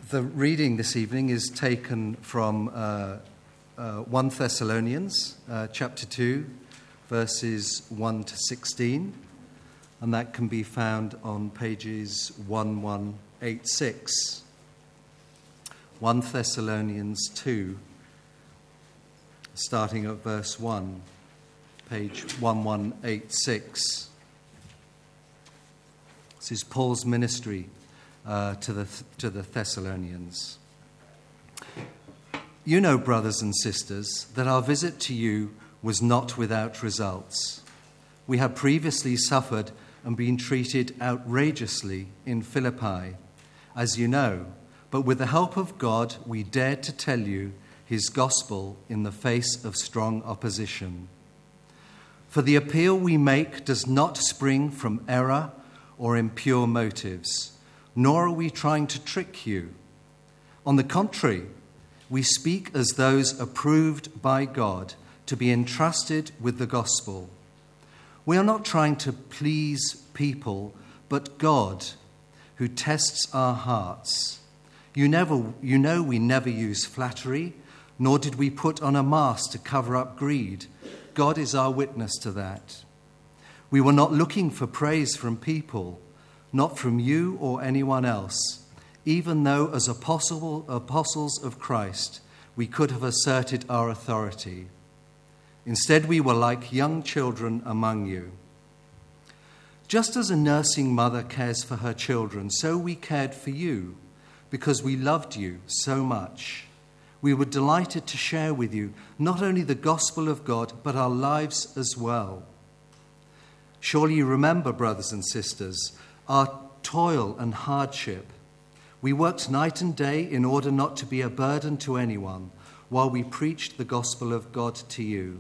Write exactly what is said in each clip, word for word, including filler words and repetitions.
The reading this evening is taken from uh, uh, First Thessalonians uh, chapter two, verses one to sixteen, and that can be found on pages eleven eighty-six. First Thessalonians two, starting at verse one, page eleven eighty-six. This is Paul's ministry Uh, to the to the Thessalonians. You know, brothers and sisters, that our visit to you was not without results. We had previously suffered and been treated outrageously in Philippi, as you know, but with the help of God we dared to tell you his gospel in the face of strong opposition. For the appeal we make does not spring from error or impure motives, nor are we trying to trick you. On the contrary, we speak as those approved by God to be entrusted with the gospel. We are not trying to please people, but God, who tests our hearts. You never, you know we never use flattery, nor did we put on a mask to cover up greed. God is our witness to that. We were not looking for praise from people, not from you or anyone else, even though as apostle, apostles of Christ, we could have asserted our authority. Instead, we were like young children among you. Just as a nursing mother cares for her children, so we cared for you, because we loved you so much. We were delighted to share with you not only the gospel of God, but our lives as well. Surely you remember, brothers and sisters, our toil and hardship. We worked night and day in order not to be a burden to anyone while we preached the gospel of God to you.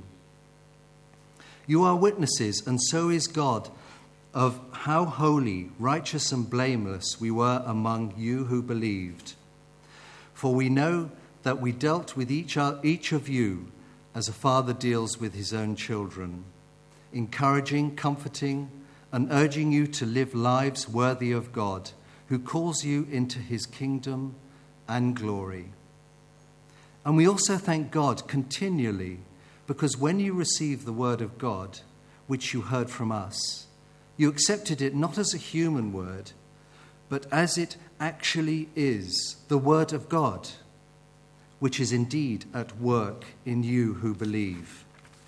You are witnesses, and so is God, of how holy, righteous, and blameless we were among you who believed. For we know that we dealt with each, each of you as a father deals with his own children, encouraging, comforting, and urging you to live lives worthy of God, who calls you into his kingdom and glory. And we also thank God continually, because when you received the word of God, which you heard from us, you accepted it not as a human word, but as it actually is, the word of God, which is indeed at work in you who believe.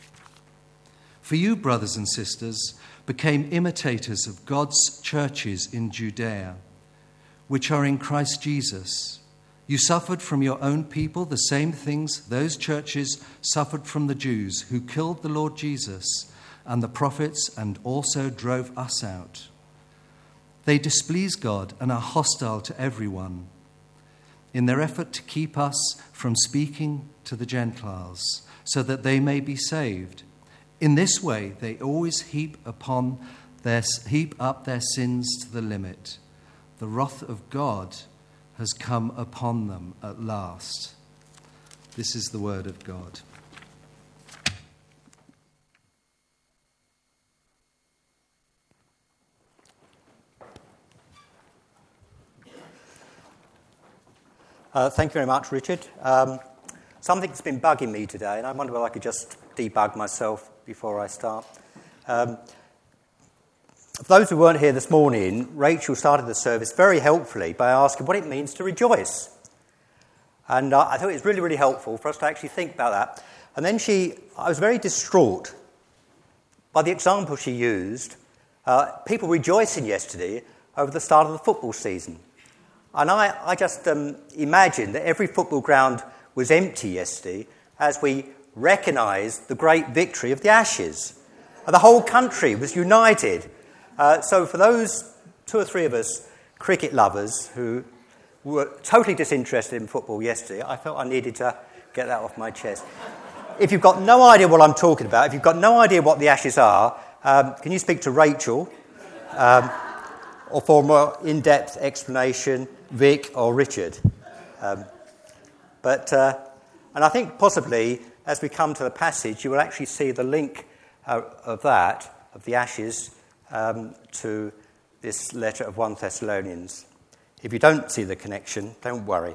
For you, brothers and sisters, became imitators of God's churches in Judea, which are in Christ Jesus. You suffered from your own people the same things those churches suffered from the Jews, who killed the Lord Jesus and the prophets and also drove us out. They displease God and are hostile to everyone. In their effort to keep us from speaking to the Gentiles, so that they may be saved. In this way, they always heap upon their heap up their sins to the limit. The wrath of God has come upon them at last. This is the word of God. Uh, thank you very much, Richard. Um, something's been bugging me today, and I wonder whether I could just debug myself before I start. Um, for those who weren't here this morning, Rachel started the service very helpfully by asking what it means to rejoice. And uh, I thought it was really, really helpful for us to actually think about that. And then she, I was very distraught by the example she used, uh, people rejoicing yesterday over the start of the football season. And I, I just um, imagined that every football ground was empty yesterday as we recognised the great victory of the Ashes. And the whole country was united. Uh, so for those two or three of us cricket lovers who were totally disinterested in football yesterday, I felt I needed to get that off my chest. If you've got no idea what I'm talking about, if you've got no idea what the Ashes are, um, can you speak to Rachel? Um, or for a more in-depth explanation, Vic or Richard? Um, but, uh, and I think possibly, as we come to the passage, you will actually see the link uh, of that, of the Ashes, um, to this letter of First Thessalonians. If you don't see the connection, don't worry.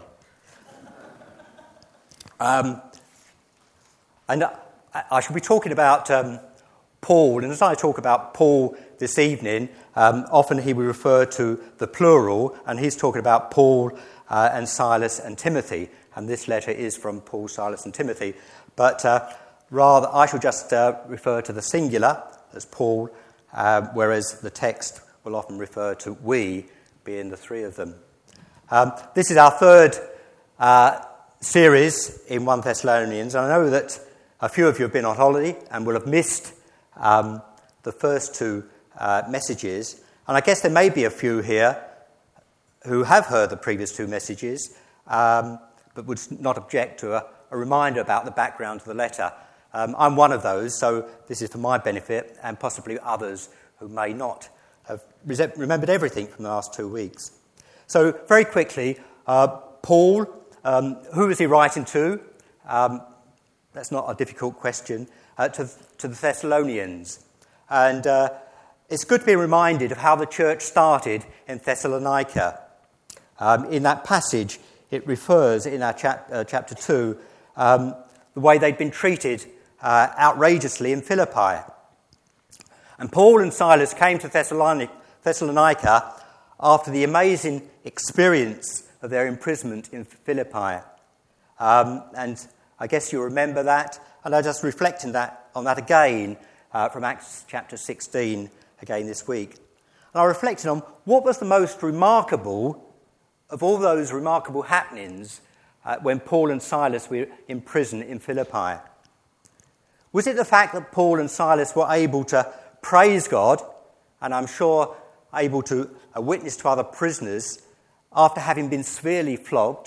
Um, and I, I shall be talking about um, Paul, and as I talk about Paul this evening, um, often he will refer to the plural, and he's talking about Paul uh, and Silas and Timothy, and this letter is from Paul, Silas and Timothy, but uh, rather I shall just uh, refer to the singular as Paul, uh, whereas the text will often refer to we, being the three of them. Um, this is our third uh, series in First Thessalonians, and I know that a few of you have been on holiday and will have missed um, the first two uh, messages, and I guess there may be a few here who have heard the previous two messages, um, but would not object to a, a reminder about the background of the letter. Um, I'm one of those, so this is for my benefit, and possibly others who may not have remembered everything from the last two weeks. So, very quickly, uh, Paul, um, who is he writing to? Um, that's not a difficult question. Uh, to, to the Thessalonians. And uh, it's good to be reminded of how the church started in Thessalonica. Um, in that passage, it refers, in our chap- uh, chapter two, um, the way they'd been treated uh, outrageously in Philippi. And Paul and Silas came to Thessalonica, Thessalonica after the amazing experience of their imprisonment in Philippi. Um, and I guess you'll remember that. And I just reflect on that, on that again uh, from Acts chapter sixteen, again this week. And I reflected on what was the most remarkable of all those remarkable happenings uh, when Paul and Silas were in prison in Philippi. Was it the fact that Paul and Silas were able to praise God, and I'm sure able to uh, witness to other prisoners after having been severely flogged?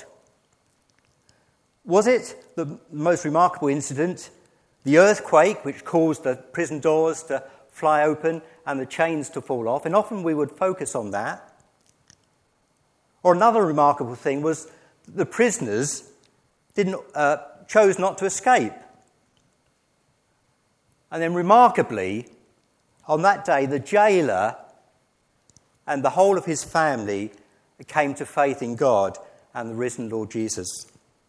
Was it the most remarkable incident, the earthquake which caused the prison doors to fly open and the chains to fall off? And often we would focus on that. Or another remarkable thing was the prisoners didn't uh, chose not to escape. And then remarkably, on that day, the jailer and the whole of his family came to faith in God and the risen Lord Jesus.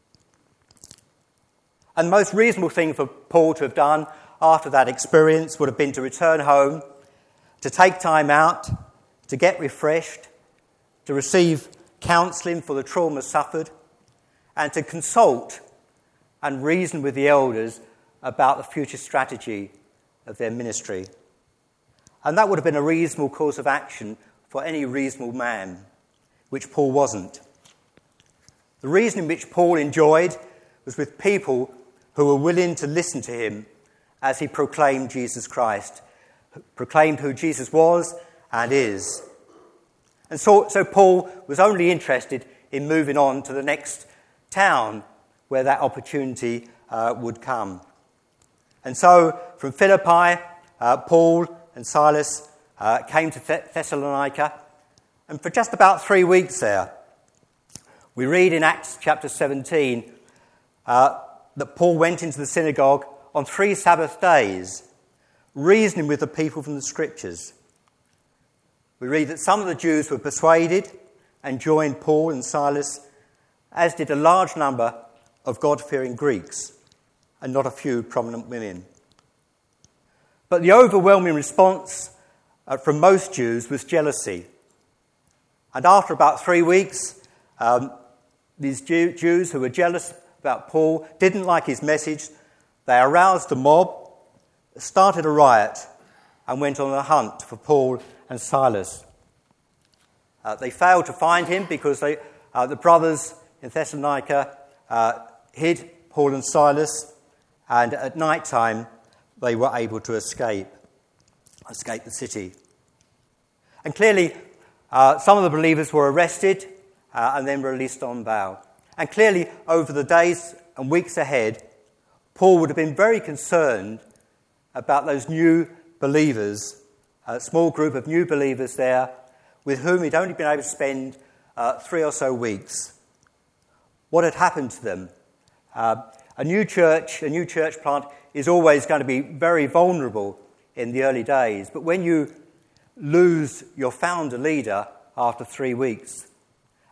And the most reasonable thing for Paul to have done after that experience would have been to return home, to take time out, to get refreshed, to receive counselling for the trauma suffered, and to consult and reason with the elders about the future strategy of their ministry. And that would have been a reasonable course of action for any reasonable man, which Paul wasn't. The reason in which Paul enjoyed was with people who were willing to listen to him as he proclaimed Jesus Christ, proclaimed who Jesus was and is. And so, so Paul was only interested in moving on to the next town where that opportunity uh, would come. And so from Philippi, uh, Paul and Silas uh, came to Th- Thessalonica, and for just about three weeks there, we read in Acts chapter seventeen uh, that Paul went into the synagogue on three Sabbath days, reasoning with the people from the Scriptures. We read that some of the Jews were persuaded and joined Paul and Silas, as did a large number of God-fearing Greeks, and not a few prominent women. But the overwhelming response uh, from most Jews was jealousy. And after about three weeks, um, these Jew- Jews who were jealous about Paul, didn't like his message, they aroused a mob, started a riot, and went on a hunt for Paul and Silas. Uh, they failed to find him because they, uh, the brothers in Thessalonica uh, hid Paul and Silas, and at night time they were able to escape, escape the city. And clearly, uh, some of the believers were arrested uh, and then released on bail. And clearly, over the days and weeks ahead, Paul would have been very concerned about those new believers, a small group of new believers there, with whom he'd only been able to spend uh, three or so weeks. What had happened to them? Uh, a new church, a new church plant is always going to be very vulnerable in the early days. But when you lose your founder leader after three weeks,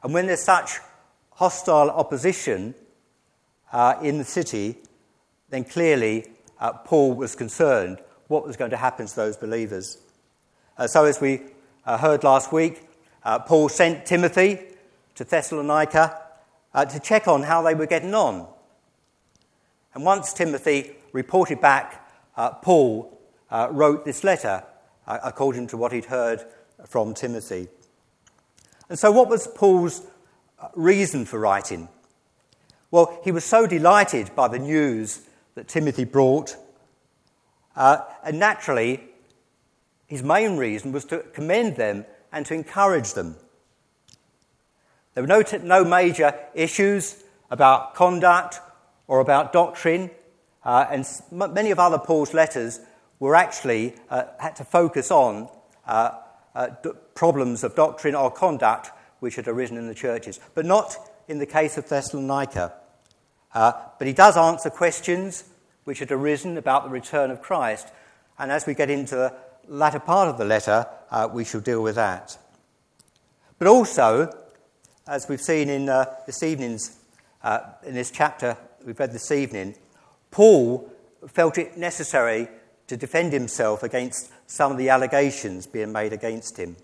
And when there's such hostile opposition uh, in the city, then clearly uh, Paul was concerned what was going to happen to those believers. Uh, so as we uh, heard last week, uh, Paul sent Timothy to Thessalonica uh, to check on how they were getting on. And once Timothy reported back, uh, Paul uh, wrote this letter uh, according to what he'd heard from Timothy. And so what was Paul's reason for writing? Well, he was so delighted by the news that Timothy brought, uh, and naturally, his main reason was to commend them and to encourage them. There were no, t- no major issues about conduct or about doctrine, uh, and m- many of other Paul's letters were actually uh, had to focus on uh, uh, d- problems of doctrine or conduct which had arisen in the churches, but not in the case of Thessalonica. Uh, but he does answer questions which had arisen about the return of Christ, and as we get into the latter part of the letter, uh, we shall deal with that. But also, as we've seen in uh, this evening's, uh, in this chapter we've read this evening, Paul felt it necessary to defend himself against some of the allegations being made against him.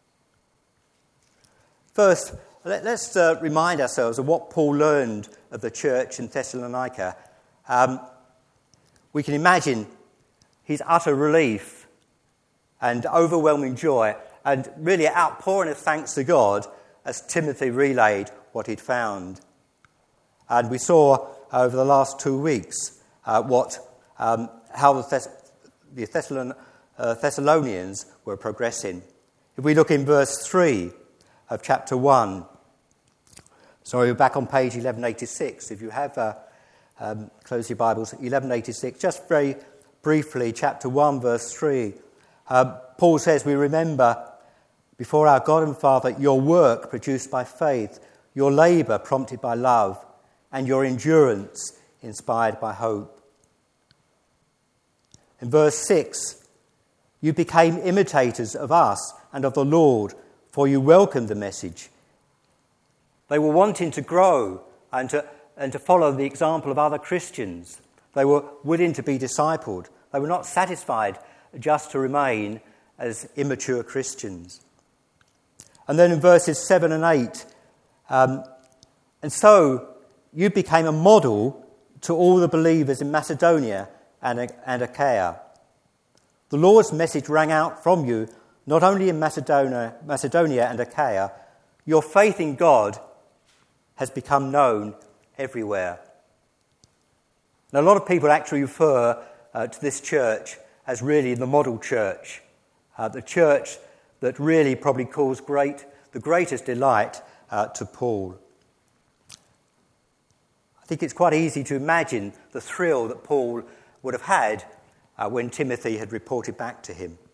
First, let, let's uh, remind ourselves of what Paul learned of the church in Thessalonica. Um, we can imagine his utter relief and overwhelming joy and really outpouring of thanks to God as Timothy relayed what he'd found. And we saw over the last two weeks uh, what um, how the, Thess- the Thessalon- uh, Thessalonians were progressing. If we look in verse three of chapter one, sorry, we're back on page eleven eighty-six. If you have uh, um, close your Bibles, eleven eighty-six, just very briefly, chapter one, verse three. Uh, Paul says, "We remember before our God and Father your work produced by faith, your labour prompted by love, and your endurance inspired by hope." In verse six, "You became imitators of us and of the Lord, for you welcomed the message." They were wanting to grow and to, and to follow the example of other Christians. They were willing to be discipled. They were not satisfied just to remain as immature Christians. And then in verses seven and eight, um, "And so you became a model to all the believers in Macedonia and, and Achaia. The Lord's message rang out from you, not only in Macedonia, Macedonia and Achaia. Your faith in God has become known everywhere." Now, a lot of people actually refer uh, to this church as really the model church, uh, the church that really probably caused great, the greatest delight uh, to Paul. I think it's quite easy to imagine the thrill that Paul would have had uh, when Timothy had reported back to him.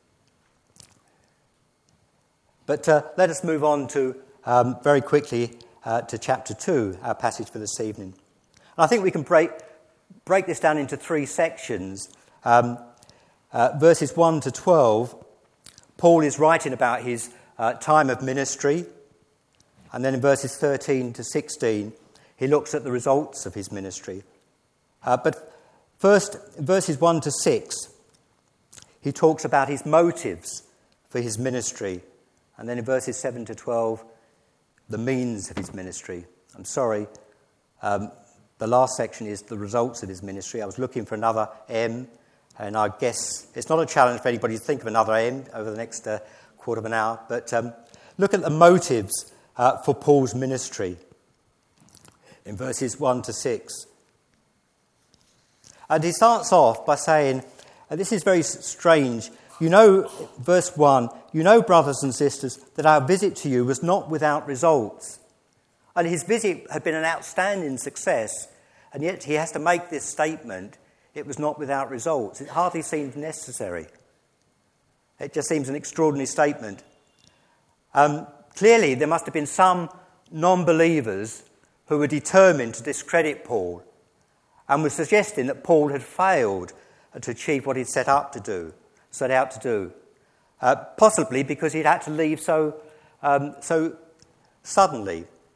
But uh, let us move on to, um, very quickly, uh, to chapter two, our passage for this evening. And I think we can break, break this down into three sections. Um, uh, verses one to twelve, Paul is writing about his uh, time of ministry. And then in verses thirteen to sixteen, he looks at the results of his ministry. Uh, but first, in verses one to six, he talks about his motives for his ministry. And then in verses seven to twelve, the means of his ministry. I'm sorry, um, the last section is the results of his ministry. I was looking for another M, and I guess it's not a challenge for anybody to think of another M over the next uh, quarter of an hour. But um, look at the motives uh, for Paul's ministry in verses one to six. And he starts off by saying, and this is very strange, you know, verse one, "You know, brothers and sisters, that our visit to you was not without results." And his visit had been an outstanding success, and yet he has to make this statement, it was not without results. It hardly seemed necessary. It just seems an extraordinary statement. Um, clearly, there must have been some non-believers who were determined to discredit Paul and were suggesting that Paul had failed to achieve what he'd set up to do, set out to do, uh, possibly because he'd had to leave so um, so suddenly.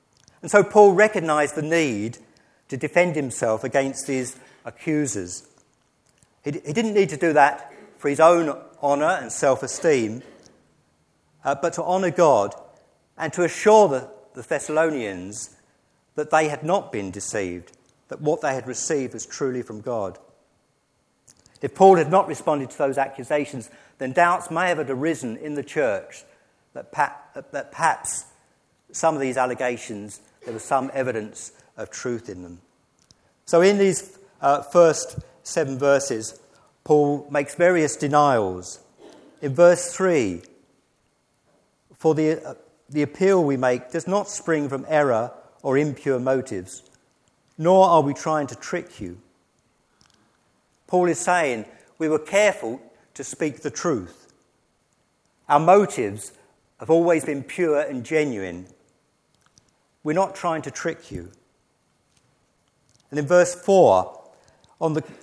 And so Paul recognised the need to defend himself against these accusers. He, he didn't need to do that for his own honour and self-esteem, uh, but to honour God and to assure the, the Thessalonians that they had not been deceived, that what they had received was truly from God. If Paul had not responded to those accusations, then doubts may have arisen in the church that, pa- that perhaps some of these allegations, there was some evidence of truth in them. So in these uh, first seven verses, Paul makes various denials. In verse three, for the, uh, the appeal we make does not spring from error or impure motives, nor are we trying to trick you. Paul is saying we were careful to speak the truth. Our motives have always been pure and genuine. We're not trying to trick you. And in verse four, on the,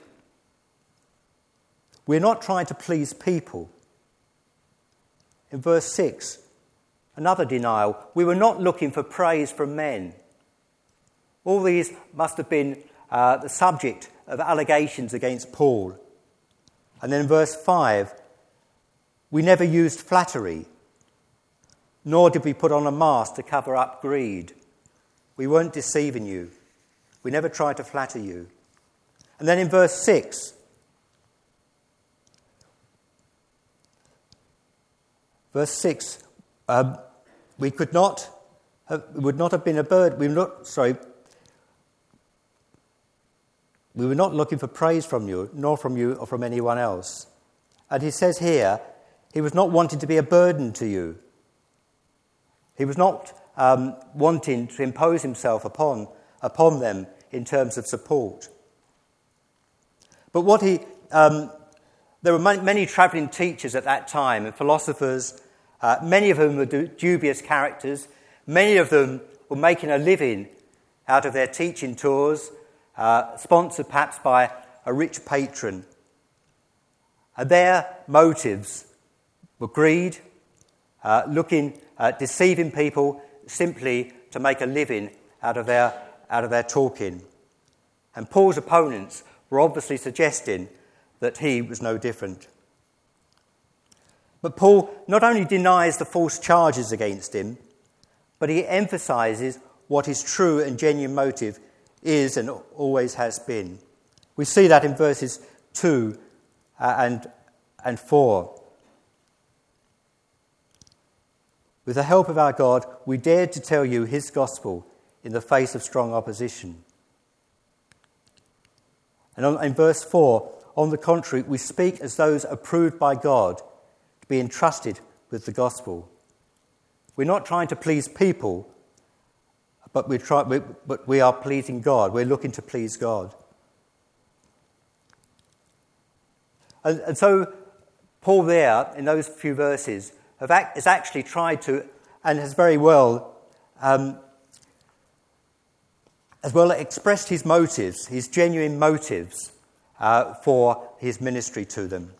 we're not trying to please people. In verse six, another denial, we were not looking for praise from men. All these must have been uh, the subject of allegations against Paul. And then in verse five, we never used flattery, nor did we put on a mask to cover up greed. We weren't deceiving you. We never tried to flatter you. And then in verse six, verse six, um, we could not have, would not have been a bird. We were not sorry. We were not looking for praise from you, nor from you or from anyone else. And he says here, he was not wanting to be a burden to you. He was not um, wanting to impose himself upon, upon them in terms of support. But what he, um, there were many, many travelling teachers at that time and philosophers, uh, many of whom were dubious characters. Many of them were making a living out of their teaching tours, Uh, sponsored perhaps by a rich patron. And their motives were greed, uh, looking, uh, deceiving people simply to make a living out of their out of their talking. And Paul's opponents were obviously suggesting that he was no different. But Paul not only denies the false charges against him, but he emphasises what his true and genuine motive is and always has been. We see that in verses two uh, and, and four. With the help of our God, we dared to tell you his gospel in the face of strong opposition. And on, in verse four, on the contrary, we speak as those approved by God to be entrusted with the gospel. We're not trying to please people, But, we try, we, but we are pleasing God. We're looking to please God. And, and so Paul there, in those few verses, have act, has actually tried to, and has very well, um, as well expressed his motives, his genuine motives uh, for his ministry to them.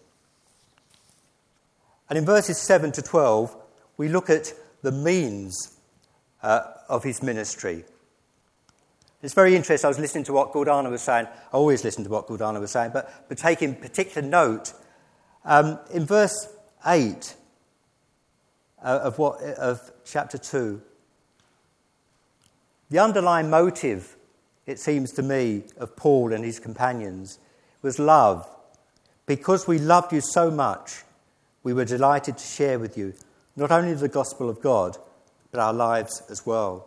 And in verses seven to twelve, we look at the means Uh, of his ministry. It's very interesting. I was listening to what Gordana was saying. I always listen to what Gordana was saying, but, but taking particular note. Um, in verse eight uh, of, what, of chapter two, the underlying motive, it seems to me, of Paul and his companions was love. Because we loved you so much, we were delighted to share with you not only the gospel of God, but our lives as well.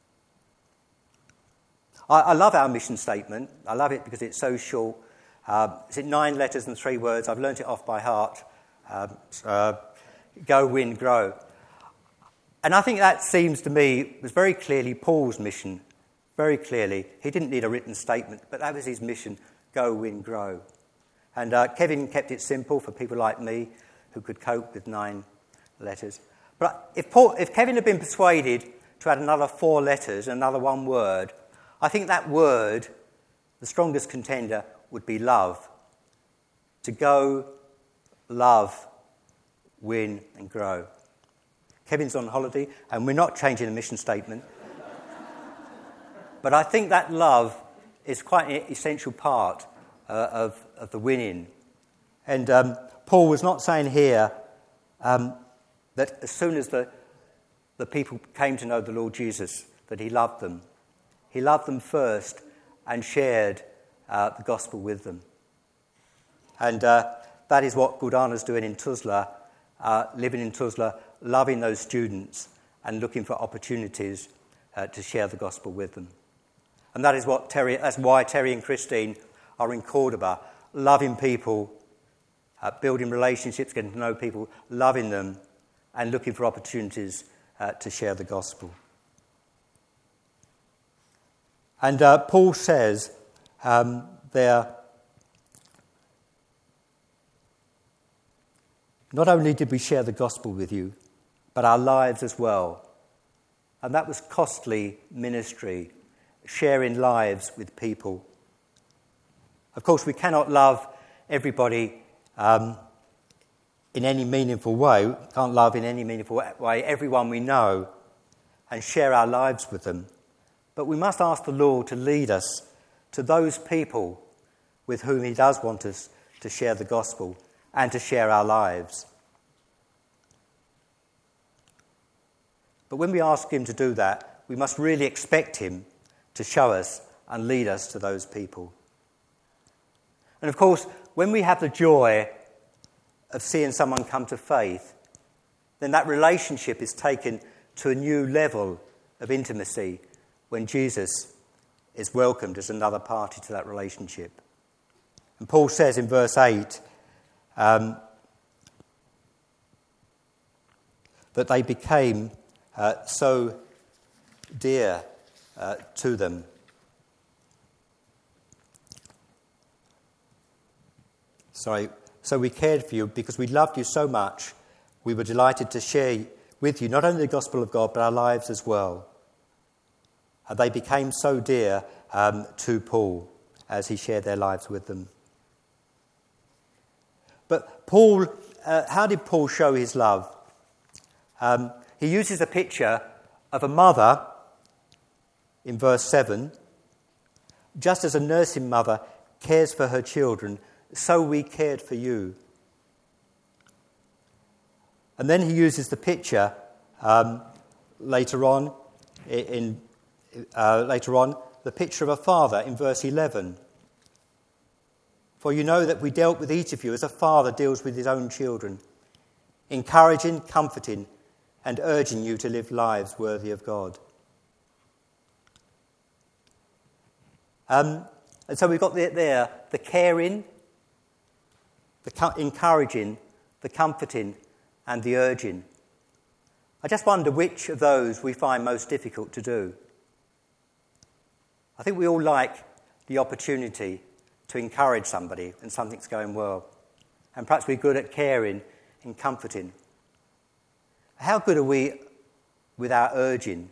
I, I love our mission statement. I love it because it's so short. Uh, is it nine letters and three words? I've learnt it off by heart. Um, uh, go, win, grow. And I think that seems to me was very clearly Paul's mission. Very clearly. He didn't need a written statement, but that was his mission. Go, win, grow. And uh, Kevin kept it simple for people like me who could cope with nine letters. But if, Paul, if Kevin had been persuaded to add another four letters, another one word, I think that word, the strongest contender, would be love. To go, love, win and grow. Kevin's on holiday and we're not changing the mission statement. But I think that love is quite an essential part uh, of, of the winning. And um, Paul was not saying here um, that as soon as the, the people came to know the Lord Jesus, that he loved them. He loved them first and shared uh, the gospel with them. And uh, that is what Gurdana's doing in Tuzla, uh, living in Tuzla, loving those students and looking for opportunities uh, to share the gospel with them. And that is what Terry, that's why Terry and Christine are in Cordoba, loving people, uh, building relationships, getting to know people, loving them, and looking for opportunities uh, to share the gospel. And uh, Paul says um, there, not only did we share the gospel with you, but our lives as well. And that was costly ministry, sharing lives with people. Of course, we cannot love everybody um, in any meaningful way. We can't love in any meaningful way everyone we know and share our lives with them. But we must ask the Lord to lead us to those people with whom he does want us to share the gospel and to share our lives. But when we ask him to do that, we must really expect him to show us and lead us to those people. And of course, when we have the joy of seeing someone come to faith, then that relationship is taken to a new level of intimacy when Jesus is welcomed as another party to that relationship. And Paul says in verse eight um, that they became uh, so dear uh, to them. Sorry, so we cared for you because we loved you so much. We were delighted to share with you not only the gospel of God, but our lives as well. And they became so dear um, to Paul as he shared their lives with them. But Paul, uh, how did Paul show his love? Um, he uses a picture of a mother in verse seven. Just as a nursing mother cares for her children, so we cared for you. And then he uses the picture um, later on, in uh, later on, the picture of a father in verse eleven. For you know that we dealt with each of you as a father deals with his own children, encouraging, comforting, and urging you to live lives worthy of God. Um, and so we've got the, there the caring, the co- encouraging, the comforting, and the urging. I just wonder which of those we find most difficult to do. I think we all like the opportunity to encourage somebody when something's going well. And perhaps we're good at caring and comforting. How good are we with our urging?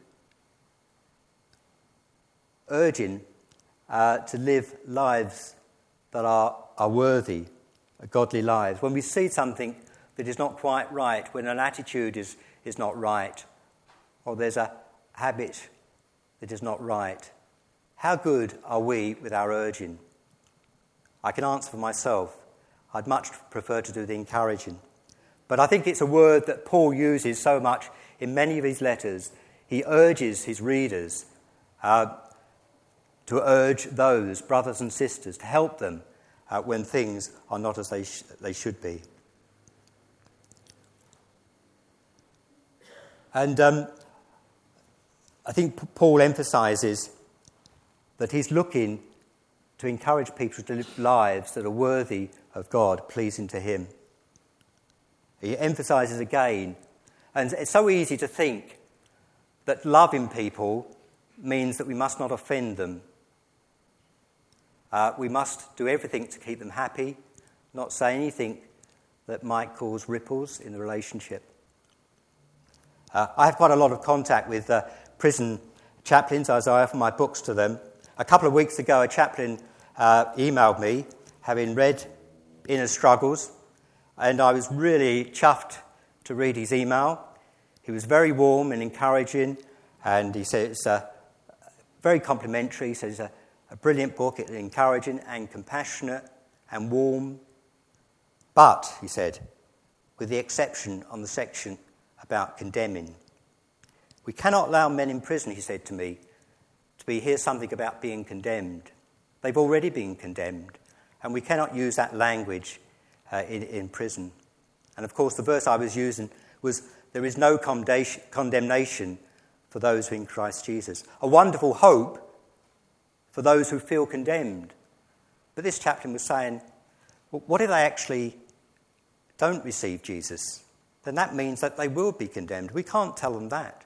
Urging uh, to live lives that are, are worthy, godly lives. When we see something that is not quite right, when an attitude is, is not right, or there's a habit that is not right, how good are we with our urging? I can answer for myself. I'd much prefer to do the encouraging. But I think it's a word that Paul uses so much in many of his letters. He urges his readers uh, to urge those brothers and sisters to help them uh, when things are not as they sh- they should be. And um, I think Paul emphasises that he's looking to encourage people to live lives that are worthy of God, pleasing to him. He emphasises again, and it's so easy to think that loving people means that we must not offend them. Uh, we must do everything to keep them happy, not say anything that might cause ripples in the relationship. Uh, I have quite a lot of contact with uh, prison chaplains, as I offer my books to them. A couple of weeks ago, a chaplain uh, emailed me, having read Inner Struggles, and I was really chuffed to read his email. He was very warm and encouraging, and he said it's uh, very complimentary. He says it's a, a brilliant book, it's encouraging and compassionate and warm. But, he said, with the exception on the section about condemning. We cannot allow men in prison, he said to me, to be hear something about being condemned. They've already been condemned, and we cannot use that language uh, in, in prison. And of course, the verse I was using was, there is no condemnation for those who are in Christ Jesus. A wonderful hope for those who feel condemned. But this chaplain was saying, well, what if they actually don't receive Jesus? Then that means that they will be condemned. We can't tell them that.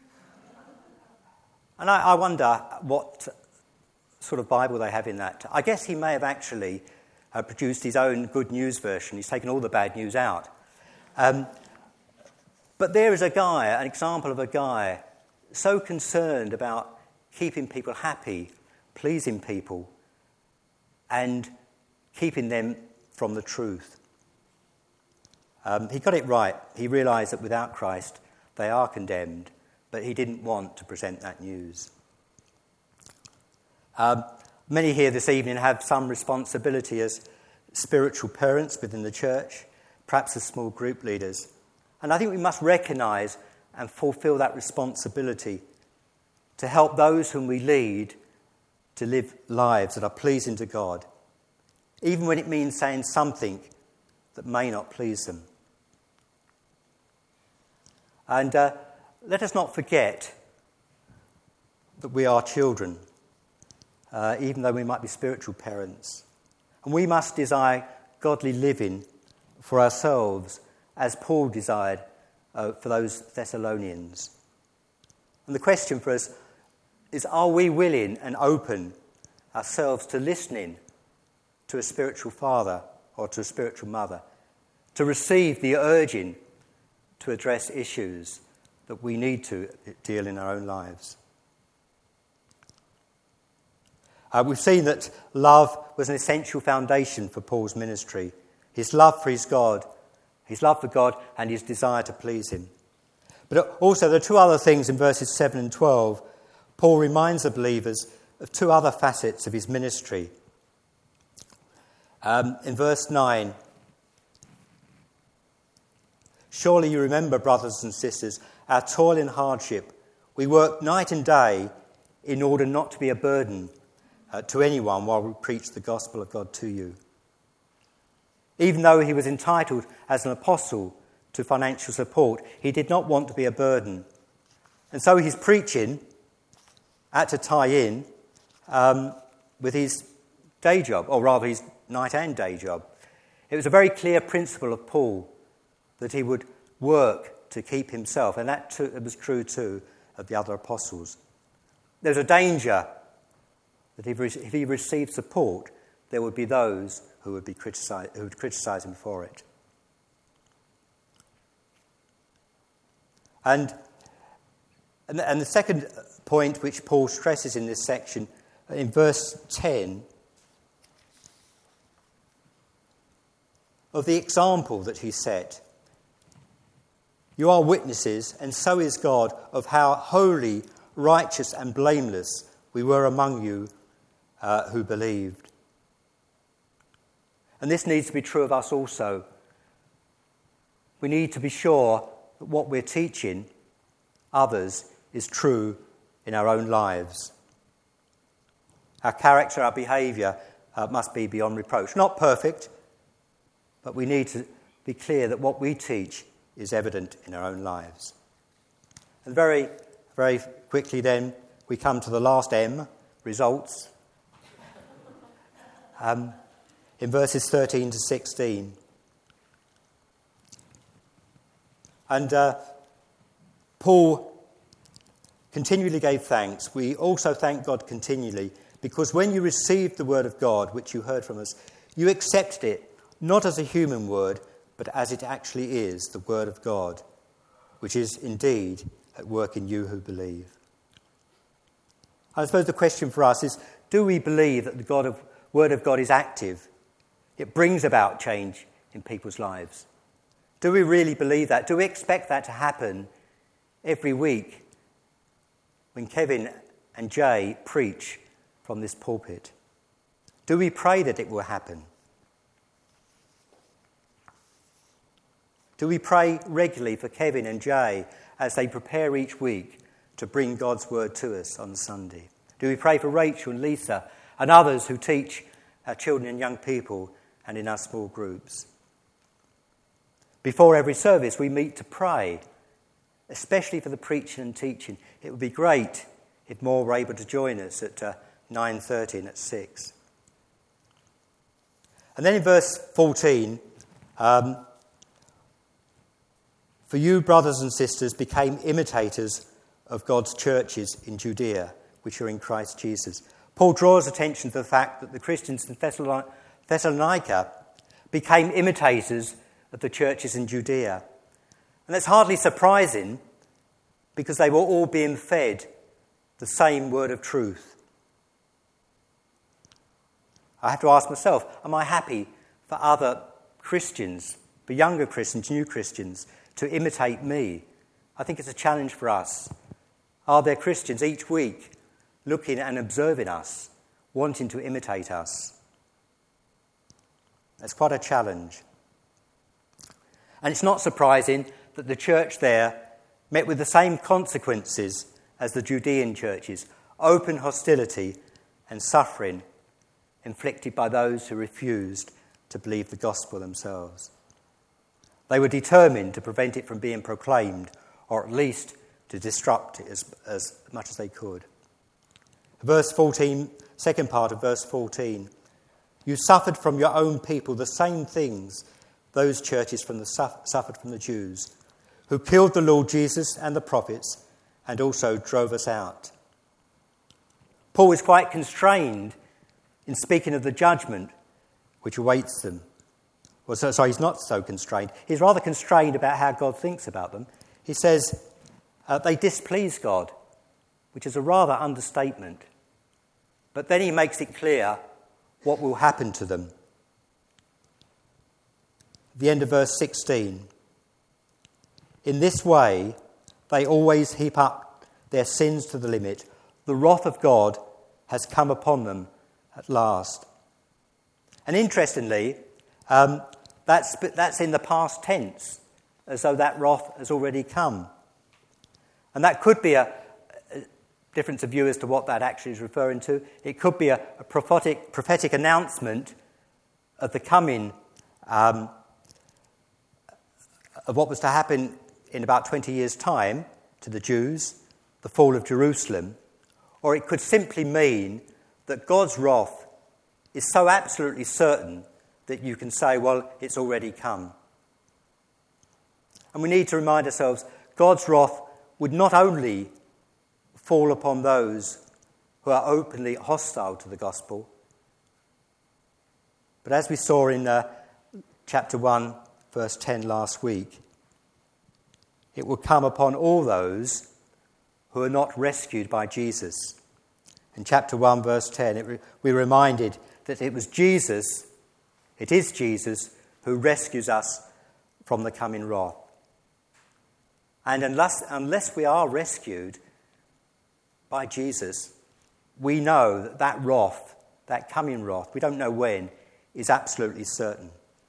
And I, I wonder what sort of Bible they have in that. I guess he may have actually uh, produced his own good news version. He's taken all the bad news out. Um, but there is a guy, an example of a guy, so concerned about keeping people happy, pleasing people, and keeping them from the truth. Um, he got it right. He realised that without Christ, they are condemned, but he didn't want to present that news. Um, many here this evening have some responsibility as spiritual parents within the church, perhaps as small group leaders. And I think we must recognise and fulfil that responsibility to help those whom we lead to live lives that are pleasing to God, even when it means saying something that may not please them. And uh, let us not forget that we are children, uh, even though we might be spiritual parents. And we must desire godly living for ourselves, as Paul desired uh, for those Thessalonians. And the question for us is, are we willing and open ourselves to listening to a spiritual father or to a spiritual mother, to receive the urging to address issues that we need to deal in our own lives? Uh, we've seen that love was an essential foundation for Paul's ministry. His love for his God, his love for God and his desire to please him. But also there are two other things in verses seven and twelve. Paul reminds the believers of two other facets of his ministry. Um, in verse nine, surely you remember, brothers and sisters, our toil and hardship. We work night and day in order not to be a burden uh, to anyone while we preach the gospel of God to you. Even though he was entitled as an apostle to financial support, he did not want to be a burden. And so his preaching had to tie in um, with his day job, or rather his night and day job. It was a very clear principle of Paul that he would work to keep himself, and that too, it was true too of the other apostles. There's a danger that if he received support, there would be those who would be criticise, who would criticise him for it. And, and and the second point which Paul stresses in this section, in verse ten, of the example that he set. You are witnesses, and so is God, of how holy, righteous, and blameless we were among you uh, who believed. And this needs to be true of us also. We need to be sure that what we're teaching others is true in our own lives. Our character, our behaviour uh, must be beyond reproach. Not perfect, but we need to be clear that what we teach is evident in our own lives. And very, very quickly then, we come to the last M, results. Um, in verses thirteen to sixteen. And uh, Paul continually gave thanks. We also thank God continually, because when you received the word of God, which you heard from us, you accepted it, not as a human word, but as it actually is, the word of God, which is indeed at work in you who believe. I suppose the question for us is, do we believe that the God of, word of God is active? It brings about change in people's lives. Do we really believe that? Do we expect that to happen every week when Kevin and Jay preach from this pulpit? Do we pray that it will happen? Do we pray regularly for Kevin and Jay as they prepare each week to bring God's word to us on Sunday? Do we pray for Rachel and Lisa and others who teach our children and young people and in our small groups? Before every service, we meet to pray, especially for the preaching and teaching. It would be great if more were able to join us at uh, nine thirty and at six. And then in verse fourteen, um, for you, brothers and sisters, became imitators of God's churches in Judea, which are in Christ Jesus. Paul draws attention to the fact that the Christians in Thessalonica became imitators of the churches in Judea. And that's hardly surprising, because they were all being fed the same word of truth. I have to ask myself, am I happy for other Christians, for younger Christians, new Christians, to imitate me? I think it's a challenge for us. Are there Christians each week looking and observing us, wanting to imitate us? That's quite a challenge. And it's not surprising that the church there met with the same consequences as the Judean churches: open hostility and suffering inflicted by those who refused to believe the gospel themselves. They were determined to prevent it from being proclaimed, or at least to disrupt it as, as much as they could. Verse fourteen, second part of verse fourteen. You suffered from your own people the same things those churches from the, suffered from the Jews, who killed the Lord Jesus and the prophets and also drove us out. Paul is quite constrained in speaking of the judgment which awaits them. Well, so, sorry, he's not so constrained. He's rather constrained about how God thinks about them. He says uh, they displease God, which is a rather understatement. But then he makes it clear what will happen to them. The end of verse sixteen. In this way, they always heap up their sins to the limit. The wrath of God has come upon them at last. And interestingly, um, that's, that's in the past tense, as though that wrath has already come. And that could be a, a difference of view as to what that actually is referring to. It could be a, a prophetic, prophetic announcement of the coming um, of what was to happen in about twenty years' time to the Jews, the fall of Jerusalem. Or it could simply mean that God's wrath is so absolutely certain that you can say, well, it's already come. And we need to remind ourselves, God's wrath would not only fall upon those who are openly hostile to the gospel, but as we saw in uh, chapter one, verse ten last week, it will come upon all those who are not rescued by Jesus. In chapter one, verse ten, it re- we're reminded that it was Jesus, it is Jesus, who rescues us from the coming wrath. And unless, unless we are rescued by Jesus, we know that that wrath, that coming wrath, we don't know when, is absolutely certain.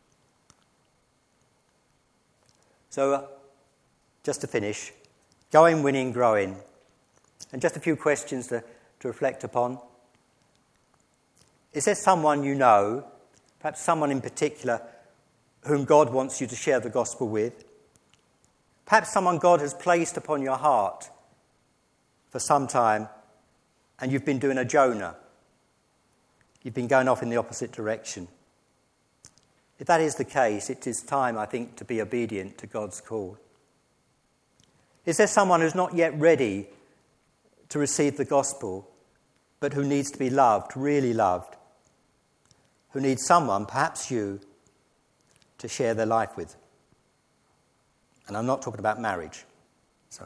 So, uh, just to finish, going, winning, growing. And just a few questions to, to reflect upon. Is there someone you know, perhaps someone in particular, whom God wants you to share the gospel with? Perhaps someone God has placed upon your heart for some time, and you've been doing a Jonah. You've been going off in the opposite direction. If that is the case, it is time, I think, to be obedient to God's call. Is there someone who's not yet ready to receive the gospel, but who needs to be loved, really loved? Who needs someone, perhaps you, to share their life with? And I'm not talking about marriage. Sorry.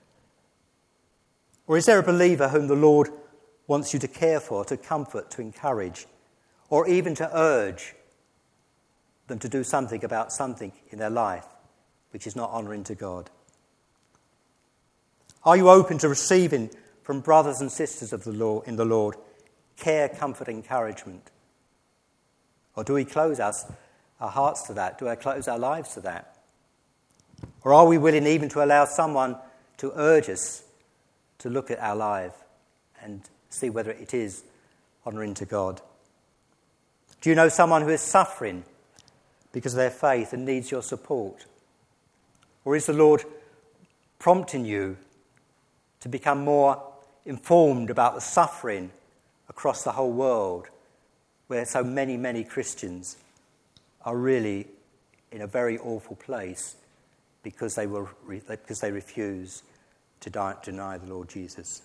Or is there a believer whom the Lord wants you to care for, to comfort, to encourage, or even to urge them to do something about something in their life which is not honouring to God? Are you open to receiving from brothers and sisters of the Lord, in the Lord, care, comfort, encouragement? Or do we close us, our hearts to that? Do we close our lives to that? Or are we willing even to allow someone to urge us to look at our life and see whether it is honouring to God? Do you know someone who is suffering because of their faith and needs your support? Or is the Lord prompting you to become more informed about the suffering across the whole world, where so many, many Christians are really in a very awful place because they were because they refuse to die, deny the Lord Jesus?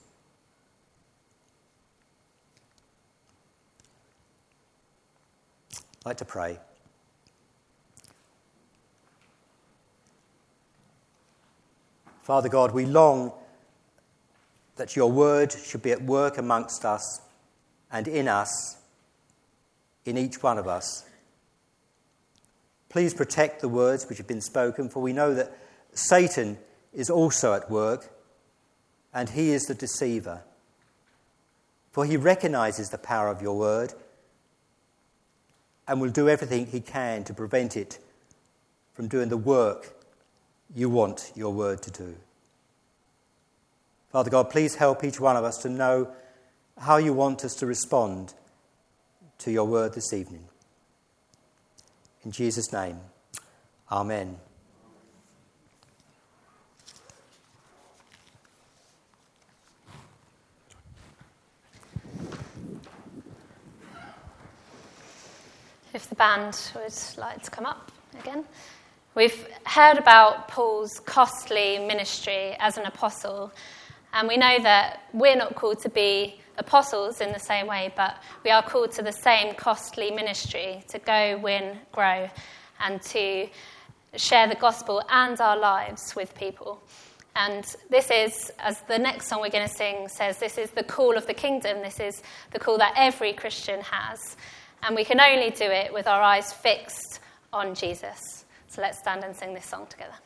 I'd like to pray. Father God, we long that your word should be at work amongst us and in us, in each one of us. Please protect the words which have been spoken, for we know that Satan is also at work, and he is the deceiver. For he recognises the power of your word and will do everything he can to prevent it from doing the work you want your word to do. Father God, please help each one of us to know how you want us to respond to your word this evening. In Jesus' name, amen. If the band would like to come up again. We've heard about Paul's costly ministry as an apostle, and we know that we're not called to be apostles in the same way, but we are called to the same costly ministry, to go, win, grow, and to share the gospel and our lives with people. And this is, as the next song we're going to sing says, this is the call of the kingdom. This is the call that every Christian has. And we can only do it with our eyes fixed on Jesus. So let's stand and sing this song together.